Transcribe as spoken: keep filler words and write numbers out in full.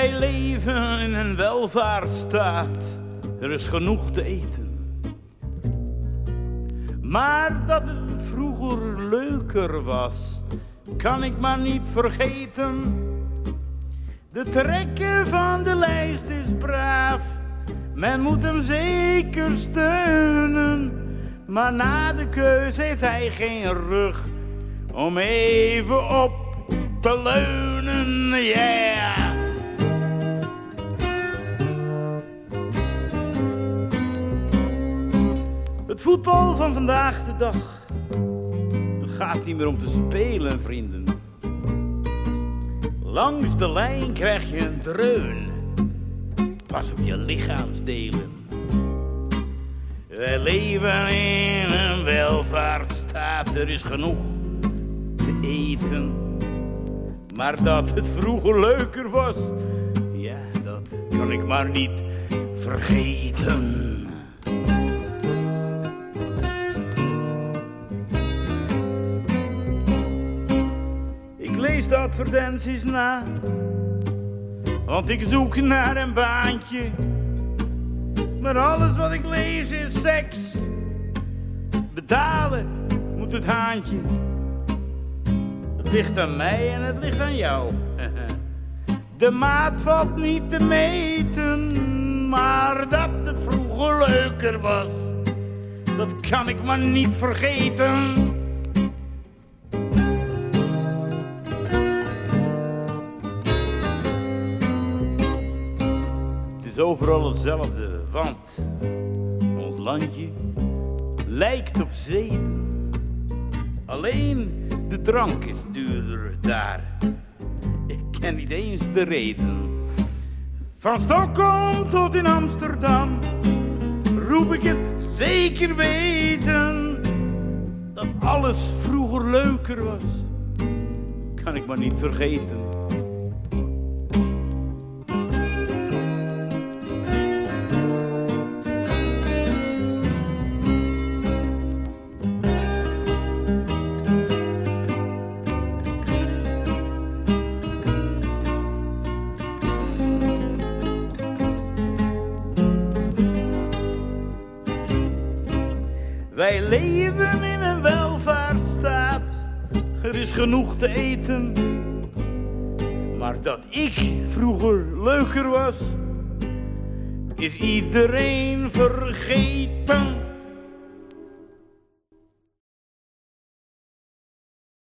Wij leven in een welvaartsstaat, er is genoeg te eten. Maar dat het vroeger leuker was, kan ik maar niet vergeten. De trekker van de lijst is braaf, men moet hem zeker steunen. Maar na de keus heeft hij geen rug om even op te leunen, yeah! Het voetbal van vandaag de dag, het gaat niet meer om te spelen, vrienden. Langs de lijn krijg je een dreun, pas op je lichaamsdelen. Wij leven in een welvaartsstaat, er is genoeg te eten. Maar dat het vroeger leuker was, ja, dat kan ik maar niet vergeten. Ik lees de advertenties na, want ik zoek naar een baantje. Maar alles wat ik lees is seks. Betalen moet het haantje. Het ligt aan mij en het ligt aan jou. De maat valt niet te meten, maar dat het vroeger leuker was, dat kan ik maar niet vergeten. Het is overal hetzelfde, want ons landje lijkt op Zweden. Alleen de drank is duurder daar. Ik ken niet eens de reden. Van Stockholm tot in Amsterdam roep ik het zeker weten. Dat alles vroeger leuker was, kan ik maar niet vergeten. Wij leven in een welvaartsstaat, er is genoeg te eten. Maar dat ik vroeger leuker was, is iedereen vergeten.